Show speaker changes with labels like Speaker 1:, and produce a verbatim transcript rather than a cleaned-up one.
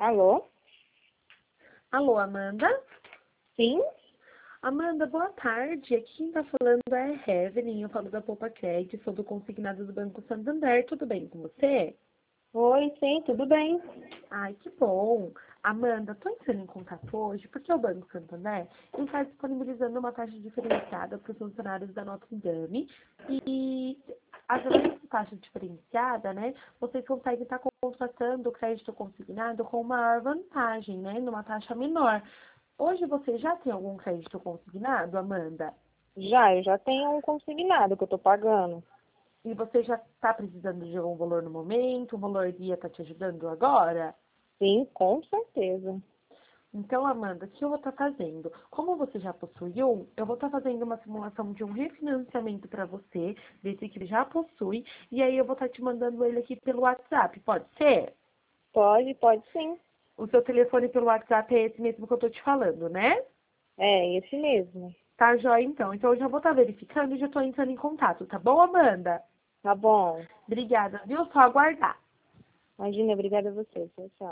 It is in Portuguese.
Speaker 1: Alô?
Speaker 2: Alô, Amanda?
Speaker 1: Sim?
Speaker 2: Amanda, boa tarde. Aqui quem tá falando é a Evelyn. Eu falo da Poupa Crédito, sou do consignado do Banco Santander. Tudo bem com você?
Speaker 1: Oi, sim, tudo bem?
Speaker 2: Ai, que bom. Amanda, tô entrando em contato hoje porque o Banco Santander está disponibilizando uma taxa diferenciada para os funcionários da Notre Dame e através dessa taxa diferenciada, né, vocês conseguem estar contratando o crédito consignado com maior vantagem, né, numa taxa menor. Hoje você já tem algum crédito consignado, Amanda?
Speaker 1: Já, eu já tenho um consignado que eu tô pagando.
Speaker 2: E você já está precisando de algum valor no momento? O valor guia está te ajudando agora?
Speaker 1: Sim, com certeza.
Speaker 2: Então, Amanda, o que eu vou estar fazendo? Como você já possui um, eu vou estar fazendo uma simulação de um refinanciamento para você, desse que já possui, e aí eu vou estar te mandando ele aqui pelo WhatsApp, pode ser?
Speaker 1: Pode, pode sim.
Speaker 2: O seu telefone pelo WhatsApp é esse mesmo que eu estou te falando, né?
Speaker 1: É, esse mesmo.
Speaker 2: Tá, joia, então. Então, eu já vou estar verificando e já estou entrando em contato, tá bom, Amanda?
Speaker 1: Tá bom.
Speaker 2: Obrigada, viu? Só aguardar.
Speaker 1: Imagina, obrigada a você. Tchau, tchau.